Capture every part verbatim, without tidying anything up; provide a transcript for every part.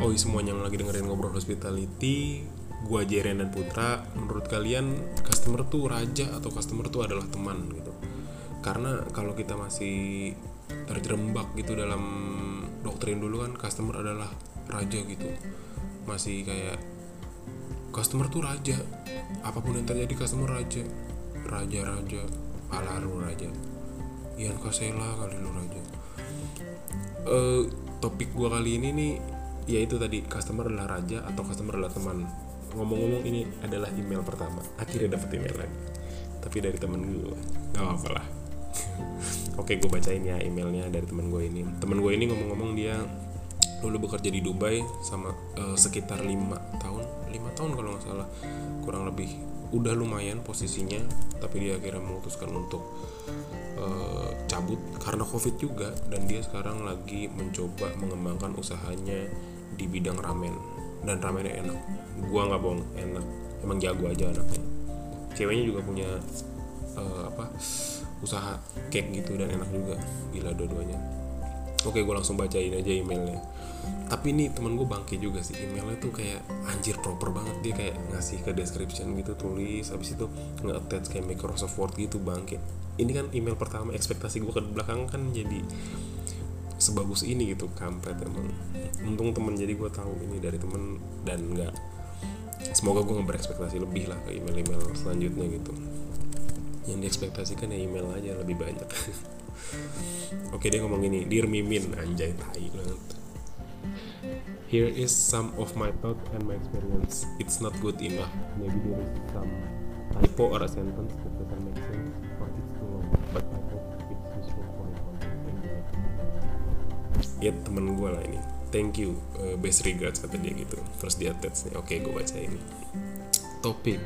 Oh semuanya yang lagi dengerin Ngobrol Hospitality, gua Jeren dan Putra. Menurut kalian customer tuh raja atau customer tuh adalah teman gitu? Karena kalau kita masih terjerembab gitu dalam doktrin dulu kan, customer adalah raja gitu. Masih kayak customer tuh raja, apapun yang terjadi customer raja, raja-raja, Palaru raja, Ian Kasela kali lu raja. Uh, topik gua kali ini nih yaitu tadi, customer adalah raja atau customer adalah teman. Ngomong-ngomong, ini adalah email pertama, akhirnya dapet email lagi, tapi dari temen gue. Gak apa lah. Oke, gue bacain ya emailnya dari temen gue ini. Temen gue ini ngomong-ngomong dia dulu bekerja di Dubai sama uh, sekitar lima tahun lima tahun kalau nggak salah, kurang lebih. Udah lumayan posisinya, tapi dia akhirnya memutuskan untuk uh, cabut karena covid juga. Dan dia sekarang lagi mencoba mengembangkan usahanya di bidang ramen, dan ramennya enak, gua nggak bohong, enak, emang jago aja anaknya. Ceweknya juga punya uh, apa usaha cake gitu dan enak juga, gila dua-duanya. Oke, gue langsung bacain aja emailnya. Tapi nih temen gue bangke juga sih, emailnya tuh kayak anjir proper banget. Dia kayak ngasih ke description gitu, tulis, habis itu nge-attach kayak Microsoft Word gitu, bangke. Ini kan email pertama, ekspektasi gue ke belakang kan jadi sebagus ini gitu, kampret emang. Untung temen, jadi gue tahu ini dari temen dan nggak, semoga gue nggak berekspektasi lebih lah ke email-email selanjutnya gitu. Yang diekspektasikan ya email aja lebih banyak. Oke, dia ngomong gini, Dear Mimin, anjay tai banget. Here is some of my thought and my experience. It's not good enough. Maybe there is some typo or a sentence that doesn't make sense, or it's too long. But I hope it's useful for your content. Ya temen gue lah ini. Thank you, uh, best regards kata dia gitu. Terus dia attach nih. Oke, gue baca ini. Topik.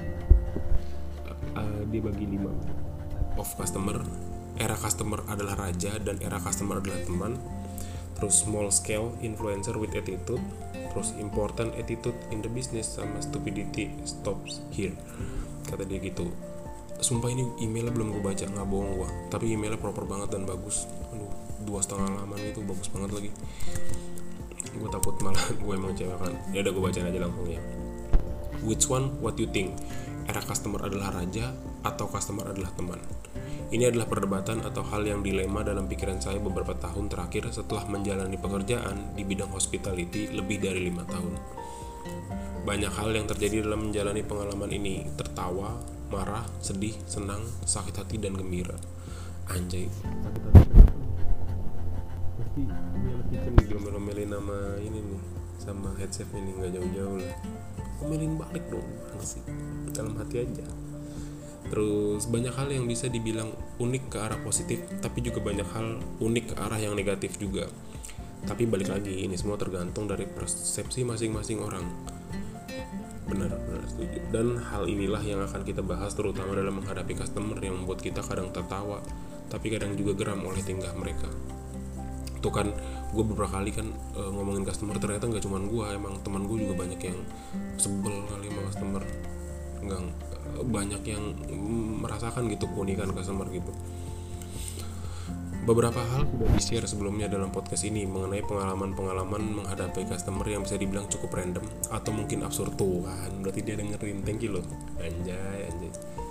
Uh, dia bagi lima. Of customer. Era customer adalah raja dan era customer adalah teman. Terus small scale influencer with attitude. Terus important attitude in the business, sama stupidity stops here, kata dia gitu. Sumpah ini emailnya belum gue baca, nggak bohong gue, tapi emailnya proper banget dan bagus. Aduh, dua setengah halaman itu bagus banget lagi. Gue takut malah gue emang cewek kan. Ya udah, gue bacain aja langsung ya. Which one? What you think? Era customer adalah raja atau customer adalah teman? Ini adalah perdebatan atau hal yang dilema dalam pikiran saya beberapa tahun terakhir setelah menjalani pekerjaan di bidang hospitality lebih dari lima tahun. Banyak hal yang terjadi dalam menjalani pengalaman ini, tertawa, marah, sedih, senang, sakit hati, dan gembira. Anjay, sakit hati. Pasti dia kitchen diomelin nama ini nih, sama headset ini, nggak jauh-jauh lah. Omelin balik dong, sih dalam hati aja. Terus banyak hal yang bisa dibilang unik ke arah positif, tapi juga banyak hal unik ke arah yang negatif juga. Tapi balik lagi, ini semua tergantung dari persepsi masing-masing orang. Benar, benar setuju. Dan hal inilah yang akan kita bahas terutama dalam menghadapi customer yang membuat kita kadang tertawa, tapi kadang juga geram oleh tingkah mereka. Tuh kan, gue beberapa kali kan e, ngomongin customer, ternyata gak cuma gue, emang teman gue juga banyak yang sebel kali sama customer. Enggak, banyak yang merasakan gitu keunikan customer gitu. Beberapa hal sudah di-share sebelumnya dalam podcast ini mengenai pengalaman-pengalaman menghadapi customer yang bisa dibilang cukup random atau mungkin absurd. Tuh kan, berarti dia dengerin, thank you loh. Anjay, anjay.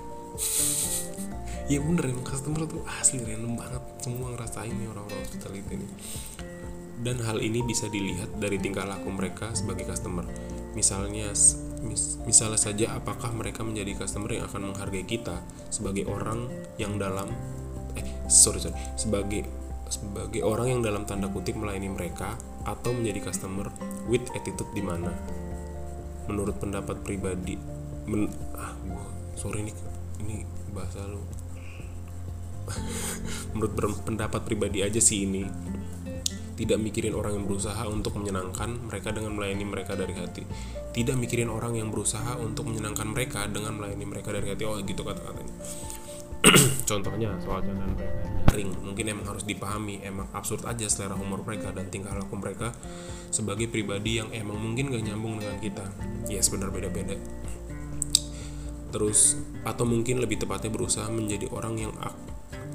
Ya bener, emang customer tuh asli random banget. Semua ngerasain nih orang-orang hospitality ini. Dan hal ini bisa dilihat dari tingkah laku mereka sebagai customer. Misalnya mis, misalnya saja apakah mereka menjadi customer yang akan menghargai kita sebagai orang yang dalam eh sorry sorry sebagai sebagai orang yang dalam tanda kutip melayani mereka, atau menjadi customer with attitude di mana menurut pendapat pribadi men, ah gua sorry nih ini bahasa lu menurut pendapat pribadi aja sih, ini tidak mikirin orang yang berusaha untuk menyenangkan mereka dengan melayani mereka dari hati. Tidak mikirin orang yang berusaha untuk menyenangkan mereka dengan melayani mereka dari hati. Oh gitu kata-katanya. Contohnya soal candaan mereka yang nyaring, mungkin emang harus dipahami, emang absurd aja selera humor mereka dan tingkah laku mereka sebagai pribadi yang emang mungkin gak nyambung dengan kita. Ya sebenarnya beda-beda. Terus atau mungkin lebih tepatnya berusaha menjadi orang yang ak-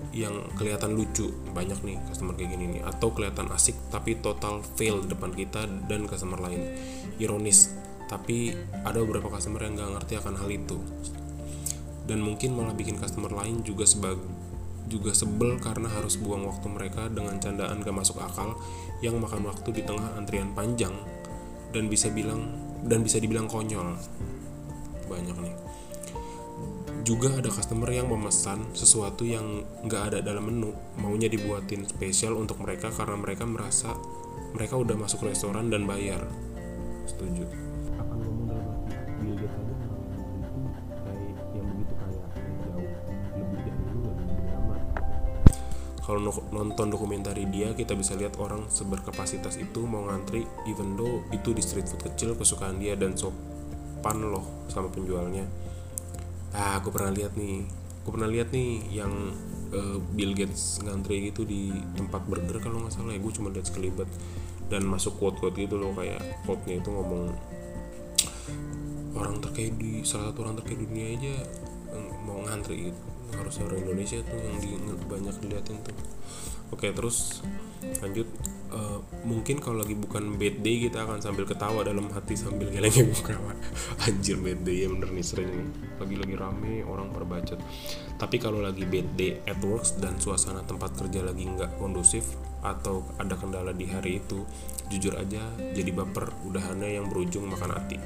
yang kelihatan lucu, banyak nih customer kayak gini nih, atau kelihatan asik tapi total fail di depan kita dan customer lain. Ironis, tapi ada beberapa customer yang nggak ngerti akan hal itu, dan mungkin malah bikin customer lain juga sebag juga sebel karena harus buang waktu mereka dengan candaan gak masuk akal yang makan waktu di tengah antrian panjang dan bisa bilang dan bisa dibilang konyol. Banyak nih. Juga ada customer yang memesan sesuatu yang gak ada dalam menu, maunya dibuatin spesial untuk mereka karena mereka merasa mereka udah masuk restoran dan bayar. Setuju. Akan ngomong dalam arti Bill Gates aja orang itu kayak yang begitu kayak jauh lebih dari lu gak lebih amat. Kalau nonton dokumentari dia, kita bisa lihat orang seberkapasitas itu mau ngantri even though itu di street food kecil kesukaan dia dan sopan loh sama penjualnya. Ah, aku pernah lihat nih, aku pernah lihat nih yang uh, Bill Gates ngantri gitu di tempat burger kalau nggak salah ya, gue cuma lihat sekelibat dan masuk quote-quote gitu loh, kayak quote-nya itu ngomong orang terkaya di salah satu orang terkaya dunia aja mau ngantri gitu. Harusnya orang Indonesia tuh yang di, banyak diliatin tuh. Oke, terus lanjut. Uh, mungkin kalau lagi bukan bad day kita akan sambil ketawa dalam hati sambil geleng-geleng kawan. Anjir, bad day ya bener nih, sering nih. Lagi-lagi rame orang perbacot. Tapi kalau lagi bad day at work dan suasana tempat kerja lagi nggak kondusif atau ada kendala di hari itu, jujur aja jadi baper udahannya yang berujung makan hati.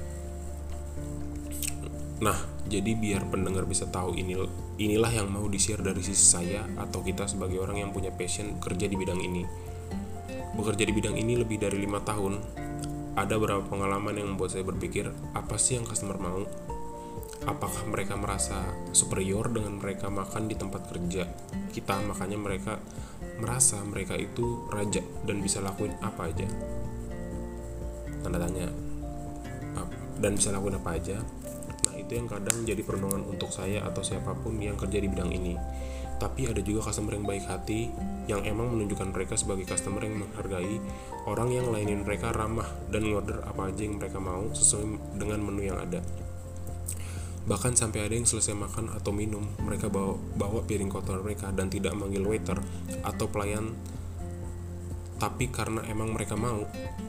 Nah, jadi biar pendengar bisa tahu ini, inilah yang mau di-share dari sisi saya atau kita sebagai orang yang punya passion kerja di bidang ini. Bekerja di bidang ini lebih dari lima tahun, ada beberapa pengalaman yang membuat saya berpikir, apa sih yang customer mau? Apakah mereka merasa superior dengan mereka makan di tempat kerja kita, makanya mereka merasa mereka itu raja dan bisa lakuin apa aja? Tanda tanya. Dan bisa lakuin apa aja? Itu yang kadang jadi perenungan untuk saya atau siapapun yang kerja di bidang ini. Tapi ada juga customer yang baik hati, yang emang menunjukkan mereka sebagai customer yang menghargai orang yang lainin mereka, ramah dan ngorder apa aja yang mereka mau sesuai dengan menu yang ada. Bahkan sampai ada yang selesai makan atau minum, mereka bawa, bawa piring kotor mereka dan tidak manggil waiter atau pelayan, tapi karena emang mereka mau.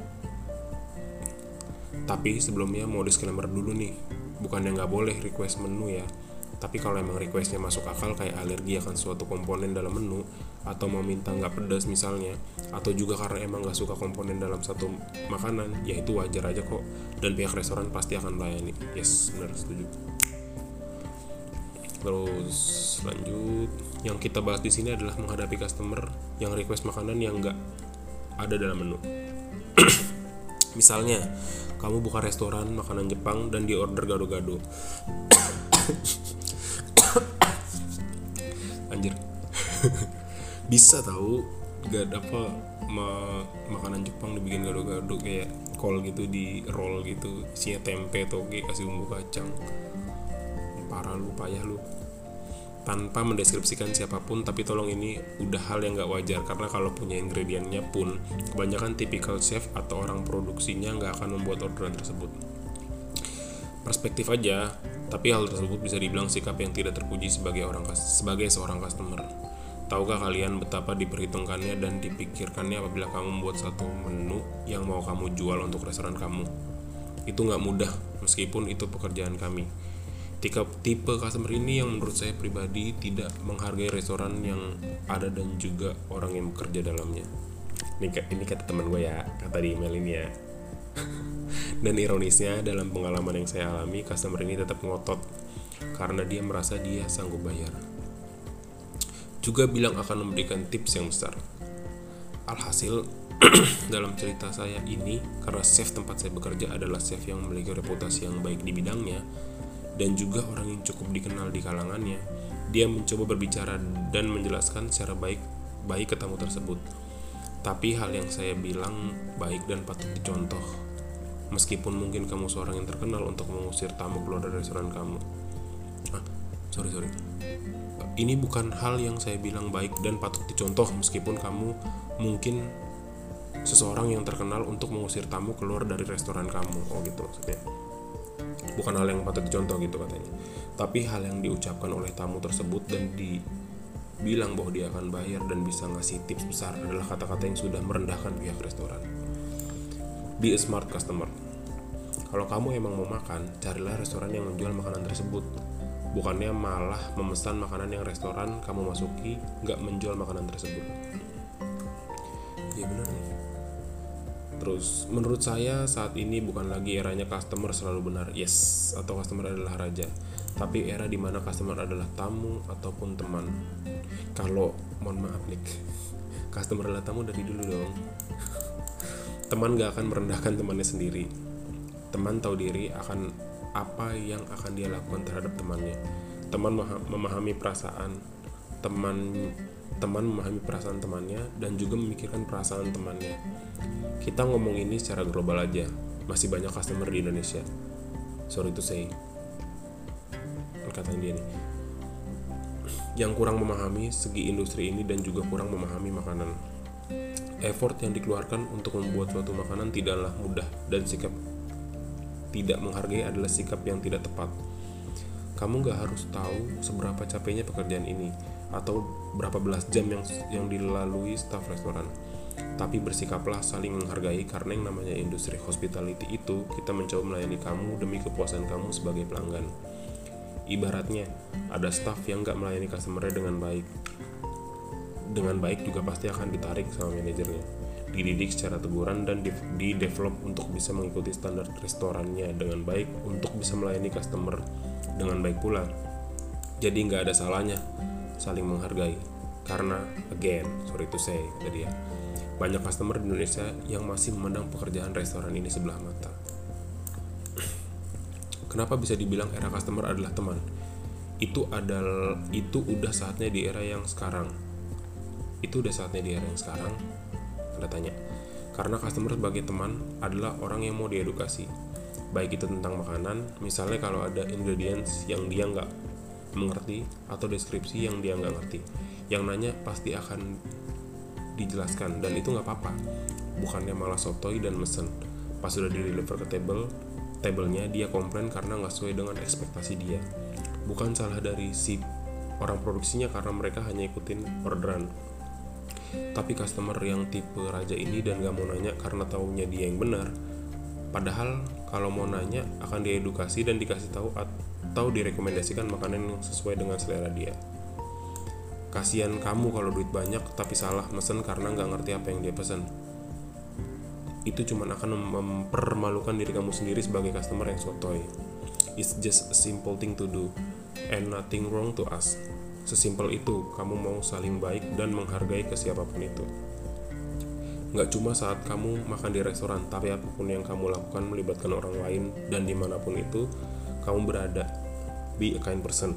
Tapi sebelumnya mau disclaimer dulu nih, bukannya nggak boleh request menu ya, tapi kalau emang requestnya masuk akal kayak alergi akan suatu komponen dalam menu, atau mau minta nggak pedas misalnya, atau juga karena emang nggak suka komponen dalam satu makanan, ya itu wajar aja kok, dan pihak restoran pasti akan melayani. Yes, benar, setuju. Terus lanjut, yang kita bahas di sini adalah menghadapi customer yang request makanan yang nggak ada dalam menu. Misalnya, kamu buka restoran makanan Jepang dan di order gado-gado. Anjir. Bisa tahu gak apa ma- makanan Jepang dibikin gado-gado kayak kol gitu, di roll gitu, isinya tempe, toge, kasih bumbu kacang. Parah lu, payah lu. Tanpa mendeskripsikan siapapun, tapi tolong ini udah hal yang gak wajar, karena kalau punya ingredientnya pun kebanyakan tipikal chef atau orang produksinya gak akan membuat orderan tersebut. Perspektif aja, tapi hal tersebut bisa dibilang sikap yang tidak terpuji sebagai orang sebagai seorang customer. Tahukah kalian betapa diperhitungkannya dan dipikirkannya apabila kamu membuat satu menu yang mau kamu jual untuk restoran kamu? Itu gak mudah, meskipun itu pekerjaan kami. Tipe, tipe customer ini yang menurut saya pribadi tidak menghargai restoran yang ada dan juga orang yang bekerja dalamnya. Ini, ini kata teman gue ya, kata di email ini ya. Dan ironisnya, dalam pengalaman yang saya alami, customer ini tetap ngotot karena dia merasa dia sanggup bayar. Juga bilang akan memberikan tips yang besar. Alhasil, dalam cerita saya ini, karena chef tempat saya bekerja adalah chef yang memiliki reputasi yang baik di bidangnya, dan juga orang yang cukup dikenal di kalangannya, dia mencoba berbicara dan menjelaskan secara baik-baik ke tamu tersebut. Tapi hal yang saya bilang baik dan patut dicontoh. Meskipun mungkin kamu seorang yang terkenal untuk mengusir tamu keluar dari restoran kamu. Ah, sorry sorry. Ini bukan hal yang saya bilang baik dan patut dicontoh, meskipun kamu mungkin seseorang yang terkenal untuk mengusir tamu keluar dari restoran kamu. Oh gitu maksudnya. Bukan hal yang patut dicontoh gitu katanya, tapi hal yang diucapkan oleh tamu tersebut dan di bilang bahwa dia akan bayar dan bisa ngasih tips besar adalah kata-kata yang sudah merendahkan pihak restoran. Be a smart customer. Kalau kamu emang mau makan, carilah restoran yang menjual makanan tersebut. Bukannya malah memesan makanan yang restoran kamu masuki nggak menjual makanan tersebut. Ya benar nih. Terus menurut saya saat ini bukan lagi eranya customer selalu benar, yes, atau customer adalah raja, tapi era dimana customer adalah tamu ataupun teman. Kalau mohon maaf nih, customer adalah tamu dari dulu dong. Teman gak akan merendahkan temannya sendiri. Teman tahu diri akan apa yang akan dia lakukan terhadap temannya. Teman memahami perasaan teman teman memahami perasaan temannya dan juga memikirkan perasaan temannya. Kita ngomong ini secara global aja, masih banyak customer di Indonesia. Sorry to say, perkataan dia nih, yang kurang memahami segi industri ini dan juga kurang memahami makanan. Effort yang dikeluarkan untuk membuat suatu makanan tidaklah mudah, dan sikap tidak menghargai adalah sikap yang tidak tepat. Kamu gak harus tahu seberapa capeknya pekerjaan ini atau berapa belas jam yang yang dilalui staf restoran. Tapi bersikaplah saling menghargai, karena yang namanya industri hospitality itu kita mencoba melayani kamu demi kepuasan kamu sebagai pelanggan. Ibaratnya ada staf yang gak melayani customer-nya dengan baik. Dengan baik juga pasti akan ditarik sama manajernya, dididik secara teguran dan di-develop untuk bisa mengikuti standar restorannya dengan baik untuk bisa melayani customer dengan baik pula. Jadi nggak ada salahnya saling menghargai, karena again, sorry to say tadi ya, banyak customer di Indonesia yang masih memandang pekerjaan restoran ini sebelah mata. Kenapa bisa dibilang era customer adalah teman? Itu adalah itu udah saatnya di era yang sekarang. Itu udah saatnya di era yang sekarang. Anda tanya. Karena customer sebagai teman adalah orang yang mau diedukasi. Baik itu tentang makanan, misalnya kalau ada ingredients yang dia nggak mengerti atau deskripsi yang dia nggak ngerti, yang nanya pasti akan dijelaskan, dan itu nggak apa-apa. Bukannya malah sotoy dan mesen. Pas sudah di-deliver ke table, tablenya dia komplain karena nggak sesuai dengan ekspektasi dia. Bukan salah dari si orang produksinya karena mereka hanya ikutin orderan. Tapi customer yang tipe raja ini dan gak mau nanya karena taunya dia yang benar, padahal kalau mau nanya akan diedukasi dan dikasih tahu atau direkomendasikan makanan yang sesuai dengan selera dia. Kasian kamu kalau duit banyak tapi salah mesen karena gak ngerti apa yang dia pesan. Itu cuma akan mempermalukan diri kamu sendiri sebagai customer yang sotoy. It's just a simple thing to do and nothing wrong to ask. Sesimpel itu, kamu mau saling baik dan menghargai ke siapapun itu. Nggak cuma saat kamu makan di restoran, tapi apapun yang kamu lakukan melibatkan orang lain dan dimanapun itu kamu berada. Be a kind person.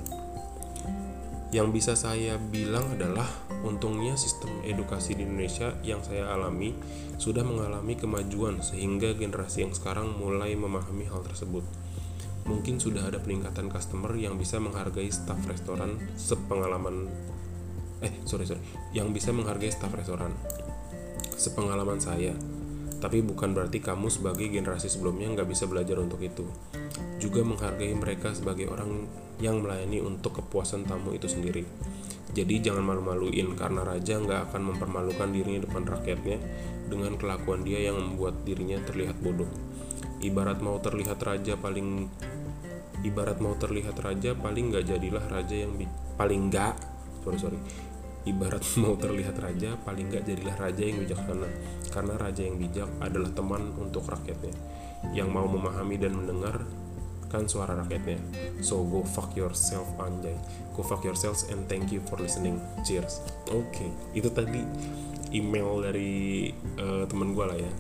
Yang bisa saya bilang adalah untungnya sistem edukasi di Indonesia yang saya alami sudah mengalami kemajuan sehingga generasi yang sekarang mulai memahami hal tersebut. Mungkin sudah ada peningkatan customer yang bisa menghargai staf restoran sepengalaman eh sorry sorry yang bisa menghargai staf restoran sepengalaman saya. Tapi bukan berarti kamu sebagai generasi sebelumnya nggak bisa belajar untuk itu. Juga menghargai mereka sebagai orang yang melayani untuk kepuasan tamu itu sendiri. Jadi jangan malu-maluin, karena raja nggak akan mempermalukan dirinya depan rakyatnya dengan kelakuan dia yang membuat dirinya terlihat bodoh. Ibarat mau terlihat raja paling Ibarat mau terlihat raja paling nggak jadilah raja yang bi- paling nggak sorry sorry Ibarat mau terlihat raja paling nggak jadilah raja yang bijaksana, karena raja yang bijak adalah teman untuk rakyatnya yang mau memahami dan mendengarkan suara rakyatnya. So go fuck yourself anjay, go fuck yourselves and thank you for listening. Cheers. Oke, okay, itu tadi email dari uh, teman gue lah ya.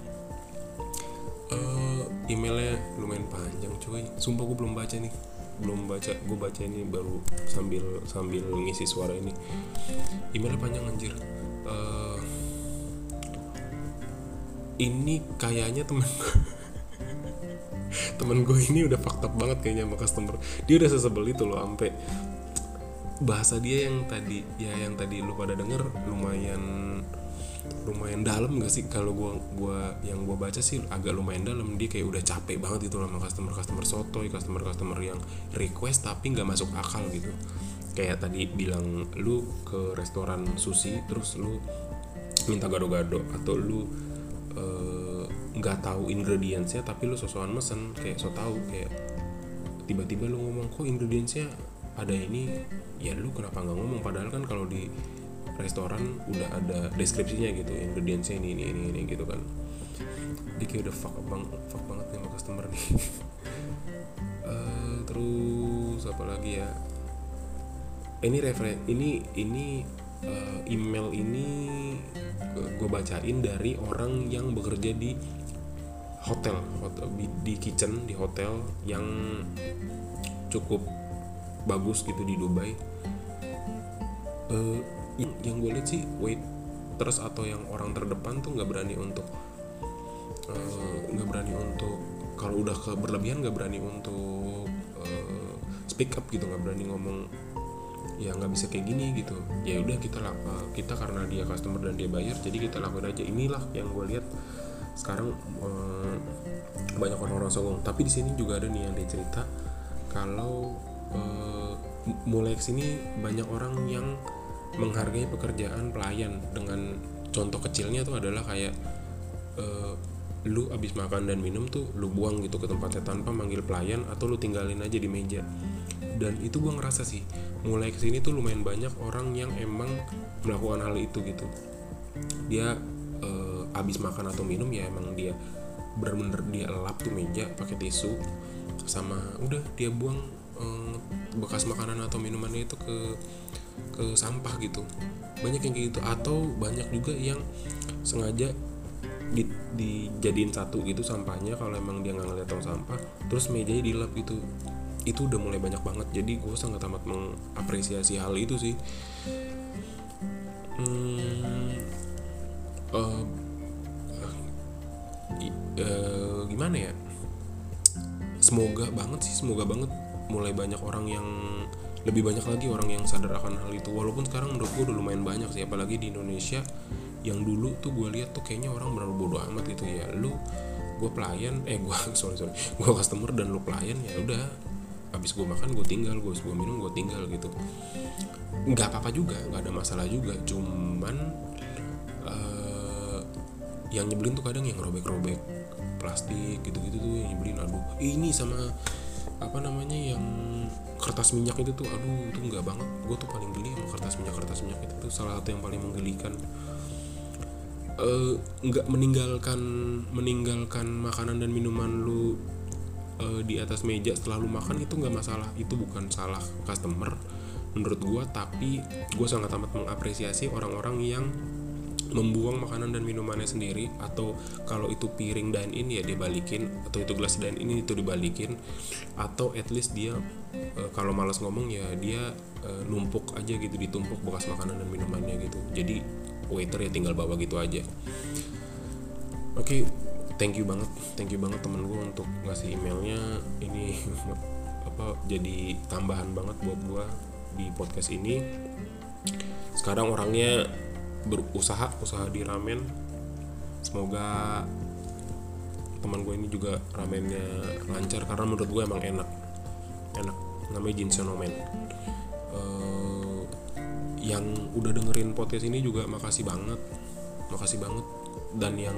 Uh, emailnya lumayan panjang cuy, sumpah gue belum baca nih, belum baca, gue baca ini baru sambil sambil ngisi suara ini. Emailnya panjang anjir. Uh, ini kayaknya temen gue temen gue ini udah fucked up banget kayaknya sama customer. Dia udah sesebel itu loh, sampai bahasa dia yang tadi ya yang tadi lu pada denger lumayan lumayan dalam gak sih? Kalau gua gua yang gua baca sih agak lumayan dalam. Dia kayak udah capek banget itu sama customer customer sotoy, customer customer yang request tapi nggak masuk akal gitu. kayak tadi bilang, lu ke restoran sushi terus lu minta gado-gado, atau lu nggak uh, tahu ingredientsnya tapi lu sosokan mesen kayak so tahu, kayak tiba-tiba lu ngomong kok ingredientsnya ada ini, ya lu kenapa nggak ngomong, padahal kan kalau di restoran udah ada deskripsinya gitu, ingredientsnya ini ini ini, ini gitu kan. Dia kayak udah fuck bang fuck banget nih sama customer nih. uh, terus apa lagi ya, ini referen ini ini uh, email ini uh, gue bacain dari orang yang bekerja di hotel, hotel di kitchen di hotel yang cukup bagus gitu di Dubai. Uh, yang gue lihat sih waiters atau yang orang terdepan tuh nggak berani untuk nggak uh, berani untuk kalau udah ke berlebihan, nggak berani untuk uh, speak up gitu, nggak berani ngomong ya nggak bisa kayak gini gitu. Ya udah kita lah, kita karena dia customer dan dia bayar, jadi kita lakuin aja. Inilah yang gue lihat sekarang eh, banyak orang-orang songong. Tapi di sini juga ada nih yang dia cerita kalau eh, mulai kesini banyak orang yang menghargai pekerjaan pelayan. Dengan contoh kecilnya tuh adalah kayak eh, lu abis makan dan minum tuh lu buang gitu ke tempatnya tanpa manggil pelayan, atau lu tinggalin aja di meja. Dan itu gue ngerasa sih mulai kesini tuh lumayan banyak orang yang emang melakukan hal itu gitu. Dia uh, abis makan atau minum ya emang dia bener-bener dia lap tuh meja pakai tisu, sama udah dia buang uh, bekas makanan atau minumannya itu ke ke sampah gitu. Banyak yang kayak gitu, atau banyak juga yang sengaja di, dijadiin satu gitu sampahnya kalau emang dia nggak ngeliat tong sampah, terus mejanya dilap gitu. Itu udah mulai banyak banget, jadi gue sangat amat mengapresiasi hal itu sih. hmm, uh, uh, gimana ya, semoga banget sih semoga banget mulai banyak orang yang lebih banyak lagi orang yang sadar akan hal itu. Walaupun sekarang menurut gue udah lumayan banyak sih, apalagi di Indonesia yang dulu tuh gue lihat tuh kayaknya orang benar bodo amat gitu ya. Lu gue pelayan eh gue sorry sorry gue customer dan lu pelayan, ya udah abis gue makan gue tinggal, gue abis gue minum gue tinggal gitu. Nggak apa-apa juga, nggak ada masalah juga. Cuman uh, yang nyebelin tuh kadang yang robek-robek plastik gitu-gitu tuh yang nyebelin. Aduh ini sama apa namanya yang kertas minyak itu tuh, aduh itu nggak banget. Gue tuh paling geli sama kertas minyak kertas minyak itu tuh salah satu yang paling menggelikan. Uh, nggak meninggalkan meninggalkan makanan dan minuman lu di atas meja setelah lu makan itu nggak masalah, itu bukan salah customer menurut gue. Tapi gue sangat amat mengapresiasi orang-orang yang membuang makanan dan minumannya sendiri, atau kalau itu piring dine in ya dia balikin, atau itu gelas dine in itu dibalikin, atau at least dia e, kalau malas ngomong ya dia e, numpuk aja gitu, ditumpuk bekas makanan dan minumannya gitu. Jadi waiter ya tinggal bawa gitu aja. Oke okay. Thank you banget, thank you banget temen gue untuk ngasih emailnya. Ini apa jadi tambahan banget buat gue di podcast ini. Sekarang orangnya berusaha usaha di ramen. Semoga teman gue ini juga ramennya lancar, karena menurut gue emang enak, enak. Namanya Jinsonomen. Uh, yang udah dengerin podcast ini juga makasih banget, makasih banget. Dan yang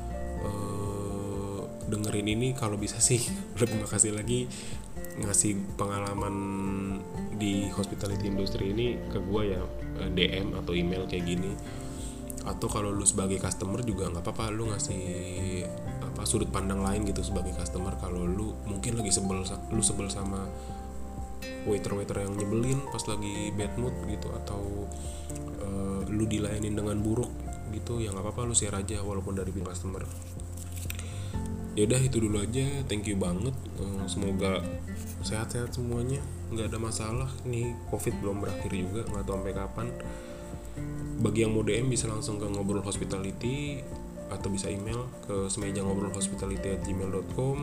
Uh, dengerin ini kalau bisa sih lebih makasih lagi, ngasih pengalaman di hospitality industry ini ke gue ya, D M atau email kayak gini. Atau kalau lu sebagai customer juga nggak apa-apa lu ngasih apa sudut pandang lain gitu sebagai customer. Kalau lu mungkin lagi sebel lu sebel sama waiter-waiter yang nyebelin pas lagi bad mood gitu, atau uh, lu dilayanin dengan buruk gitu, ya nggak apa-apa lu share aja walaupun dari pihak customer. Yaudah itu dulu aja, thank you banget. Semoga sehat-sehat semuanya, nggak ada masalah. Nih covid belum berakhir juga, nggak tahu sampai kapan. Bagi yang mau D M bisa langsung ke ngobrol hospitality, atau bisa email ke semeja ngobrol hospitality at gmail dot com.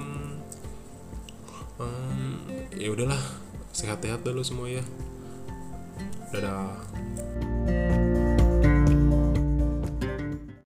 um, ya udahlah, sehat-sehat dulu semua ya. Dadah.